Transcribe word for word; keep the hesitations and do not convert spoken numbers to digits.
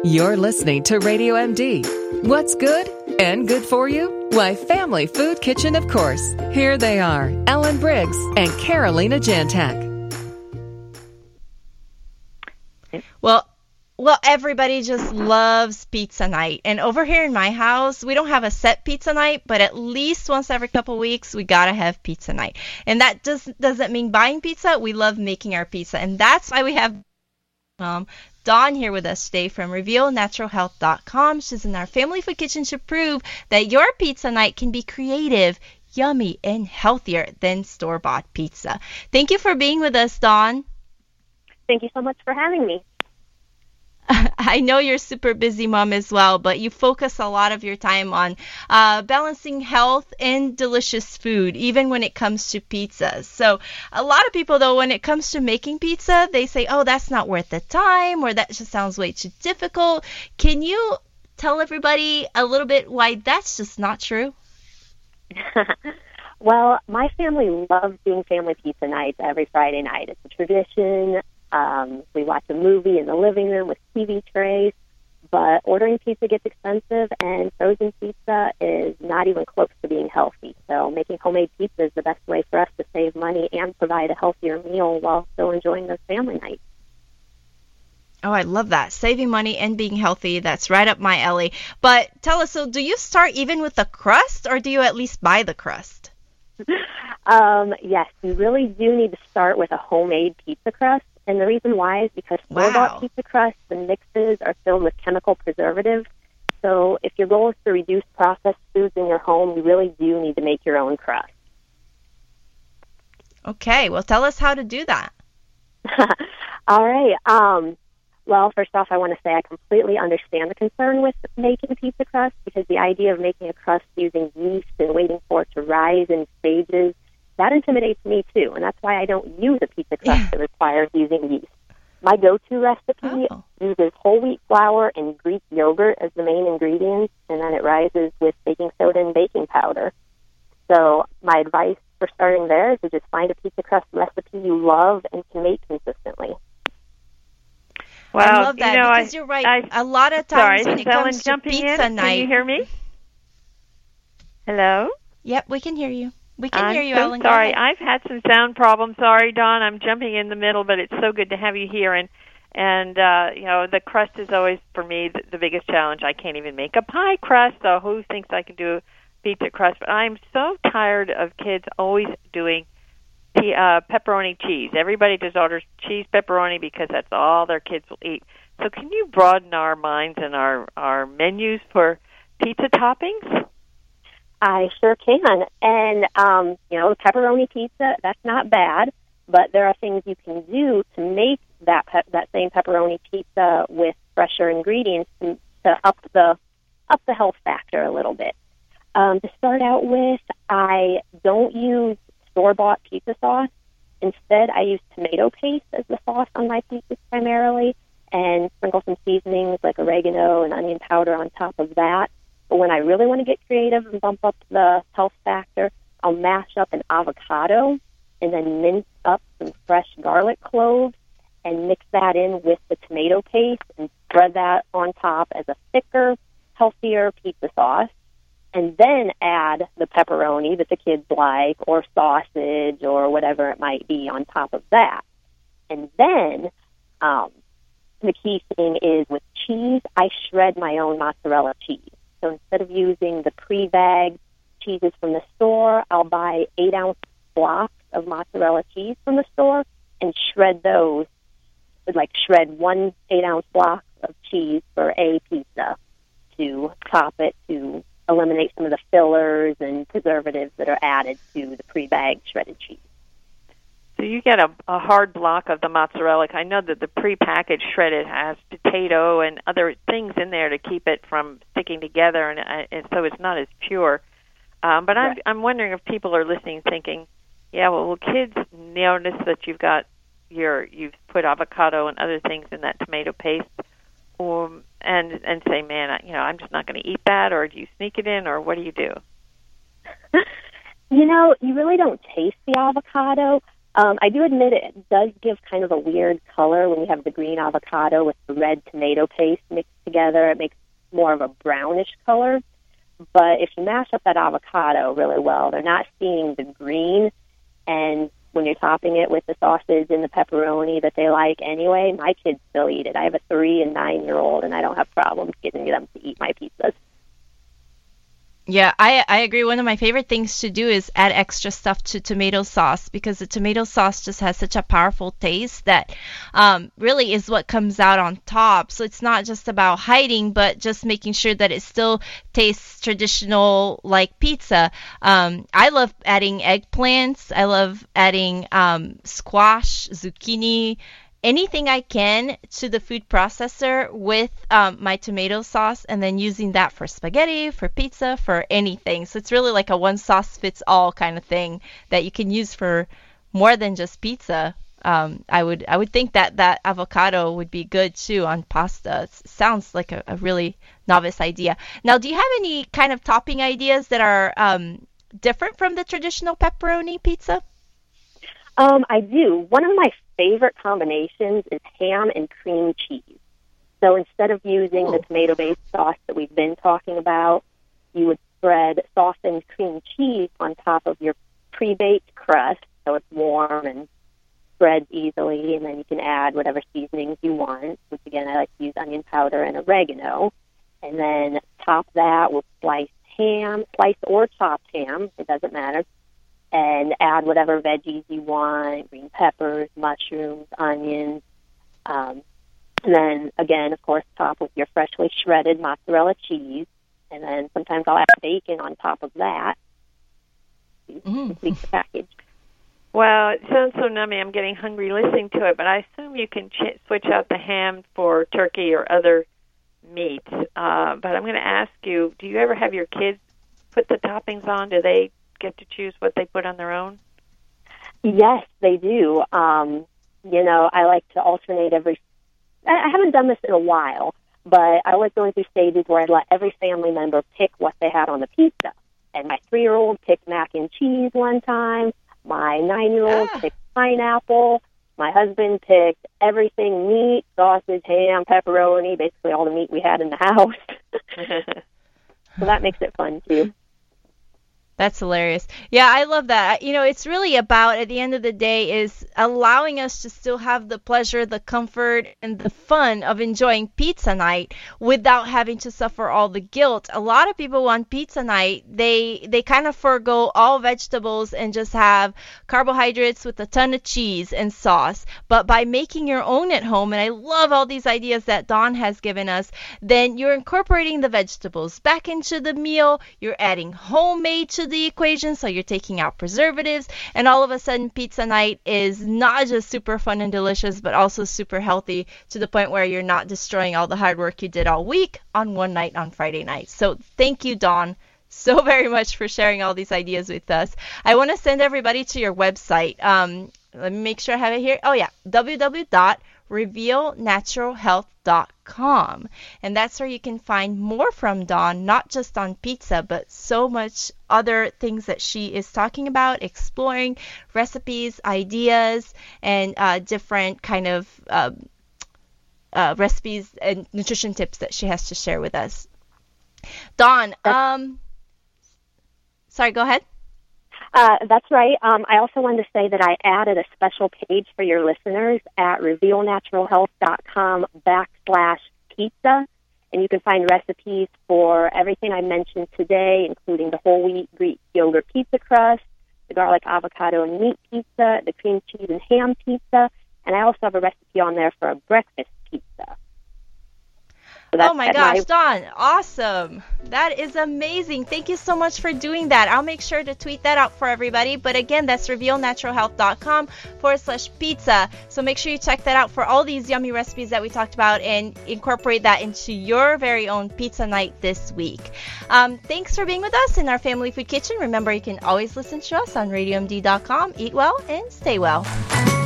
You're listening to Radio M D. What's good and good for you? Why, Family Food Kitchen, of course. Here they are, Ellen Briggs and Carolina Jantak. Well, well, everybody just loves pizza night. And over here in my house, we don't have a set pizza night, but at least once every couple weeks, we got to have pizza night. And that just doesn't mean buying pizza. We love making our pizza. And that's why we have um, Dawn here with us today from reveal natural health dot com. She's in our Family Food Kitchen to prove that your pizza night can be creative, yummy, and healthier than store-bought pizza. Thank you for being with us, Dawn. Thank you so much for having me. I know you're a super busy mom as well, but you focus a lot of your time on uh, balancing health and delicious food, even when it comes to pizza. So a lot of people, though, when it comes to making pizza, they say, oh, that's not worth the time, or that just sounds way too difficult. Can you tell everybody a little bit why that's just not true? Well, my family loves doing family pizza nights every Friday night. It's a tradition. Um, we watch a movie in the living room with T V trays, but ordering pizza gets expensive, and frozen pizza is not even close to being healthy. So making homemade pizza is the best way for us to save money and provide a healthier meal while still enjoying those family nights. Oh, I love that. Saving money and being healthy, that's right up my alley. But tell us, so do you start even with the crust, or do you at least buy the crust? um, yes, you really do need to start with a homemade pizza crust. And the reason why is because store-bought wow. pizza crusts and mixes are filled with chemical preservatives. So if your goal is to reduce processed foods in your home, you really do need to make your own crust. Okay, well, tell us how to do that. All right. Um, well, first off, I want to say I completely understand the concern with making pizza crust, because the idea of making a crust using yeast and waiting for it to rise in stages, that intimidates me, too, and that's why I don't use a pizza crust Yeah. that requires using yeast. My go-to recipe Oh. uses whole wheat flour and Greek yogurt as the main ingredients, and then it rises with baking soda and baking powder. So my advice for starting there is to just find a pizza crust recipe you love and can make consistently. Well, I love that you know, because I, you're right. I, a lot of sorry, times when it Ellen comes to jumping pizza in. night. Can you hear me? Hello? Yep, we can hear you. We can I'm hear you, so Ellen. Go sorry. ahead. I've had some sound problems. Sorry, Dawn. I'm jumping in the middle, but it's so good to have you here. And, and uh, you know, the crust is always, for me, the, the biggest challenge. I can't even make a pie crust, so who thinks I can do pizza crust? But I'm so tired of kids always doing p- uh, pepperoni cheese. Everybody just orders cheese pepperoni because that's all their kids will eat. So can you broaden our minds and our, our menus for pizza toppings? I sure can. And, um, you know, pepperoni pizza, that's not bad, but there are things you can do to make that pe- that same pepperoni pizza with fresher ingredients to, to up the up the health factor a little bit. Um, to start out with, I don't use store-bought pizza sauce. Instead, I use tomato paste as the sauce on my pizzas primarily, and sprinkle some seasonings like oregano and onion powder on top of that. But when I really want to get creative and bump up the health factor, I'll mash up an avocado and then mince up some fresh garlic cloves and mix that in with the tomato paste and spread that on top as a thicker, healthier pizza sauce. And then add the pepperoni that the kids like, or sausage, or whatever it might be on top of that. And then um, the key thing is with cheese, I shred my own mozzarella cheese. So instead of using the pre-bagged cheeses from the store, I'll buy eight-ounce blocks of mozzarella cheese from the store and shred those, like shred one eight-ounce block of cheese for a pizza to top it, to eliminate some of the fillers and preservatives that are added to the pre-bagged shredded cheese. So you get a, a hard block of the mozzarella. I know that the pre-packaged shredded has potato and other things in there to keep it from sticking together, and, uh, and so it's not as pure. Um, but I'm, right. I'm wondering if people are listening thinking, yeah, well, will kids notice that you've got your you've put avocado and other things in that tomato paste, or and and say, man, I, you know, I'm just not going to eat that, or do you sneak it in, or what do you do? You know, you really don't taste the avocado, Um, I do admit it does give kind of a weird color when you have the green avocado with the red tomato paste mixed together. It makes more of a brownish color. But if you mash up that avocado really well, they're not seeing the green. And when you're topping it with the sausage and the pepperoni that they like anyway, my kids still eat it. I have a three and nine-year-old, and I don't have problems getting them to eat my pizzas. Yeah, I, I agree. One of my favorite things to do is add extra stuff to tomato sauce, because the tomato sauce just has such a powerful taste that um, really is what comes out on top. So it's not just about hiding, but just making sure that it still tastes traditional like pizza. Um, I love adding eggplants. I love adding um, squash, zucchini, anything I can to the food processor with um, my tomato sauce, and then using that for spaghetti, for pizza, for anything. So it's really like a one sauce fits all kind of thing that you can use for more than just pizza. Um, I would I would think that that avocado would be good too on pasta. It sounds like a, a really novice idea. Now, do you have any kind of topping ideas that are um, different from the traditional pepperoni pizza? Um, I do. One of my favorite combinations is ham and cream cheese. So instead of using Ooh. the tomato-based sauce that we've been talking about, you would spread softened cream cheese on top of your pre-baked crust, so it's warm and spreads easily, and then you can add whatever seasonings you want, which again, I like to use onion powder and oregano, and then top that with sliced ham, sliced or chopped ham, it doesn't matter, and add whatever veggies you want, green peppers, mushrooms, onions. Um, and then, again, of course, top with your freshly shredded mozzarella cheese. And then sometimes I'll add bacon on top of that to mm. complete the package. Wow, it sounds so nummy. I'm getting hungry listening to it. But I assume you can ch- switch out the ham for turkey or other meats. Uh, but I'm going to ask you, do you ever have your kids put the toppings on? Do they get to choose what they put on their own? Yes, they do. Um, you know, I like to alternate every... I haven't done this in a while, but I like going through stages where I'd let every family member pick what they had on the pizza. And my three-year-old picked mac and cheese one time. My nine-year-old ah. picked pineapple. My husband picked everything meat, sausage, ham, pepperoni, basically all the meat we had in the house. So that makes it fun, too. That's hilarious. Yeah, I love that. You know, it's really about, at the end of the day, is allowing us to still have the pleasure, the comfort, and the fun of enjoying pizza night without having to suffer all the guilt. A lot of people on pizza night, they they kind of forego all vegetables and just have carbohydrates with a ton of cheese and sauce. But by making your own at home, and I love all these ideas that Dawn has given us, then you're incorporating the vegetables back into the meal. You're adding homemade to the equation, so you're taking out preservatives, and all of a sudden pizza night is not just super fun and delicious, but also super healthy, to the point where you're not destroying all the hard work you did all week on one night on Friday night. So thank you, Dawn, so very much for sharing all these ideas with us. I want to send everybody to your website. Um, let me make sure I have it here. Oh yeah, w w w dot reveal natural health dot com, and that's where you can find more from Dawn, not just on pizza, but so much other things that she is talking about, exploring recipes, ideas, and uh, different kind of uh, uh, recipes and nutrition tips that she has to share with us. Dawn, um, sorry, go ahead. Uh, that's right. Um, I also wanted to say that I added a special page for your listeners at reveal natural health dot com backslash pizza, and you can find recipes for everything I mentioned today, including the whole wheat Greek yogurt pizza crust, the garlic avocado and meat pizza, the cream cheese and ham pizza, and I also have a recipe on there for a breakfast pizza. So oh my gosh, my... Dawn, awesome. That is amazing. Thank you so much for doing that. I'll make sure to tweet that out for everybody. But again, that's reveal natural health dot com forward slash pizza. So make sure you check that out for all these yummy recipes that we talked about and incorporate that into your very own pizza night this week. Um, thanks for being with us in our Family Food Kitchen. Remember, you can always listen to us on radio m d dot com. Eat well and stay well.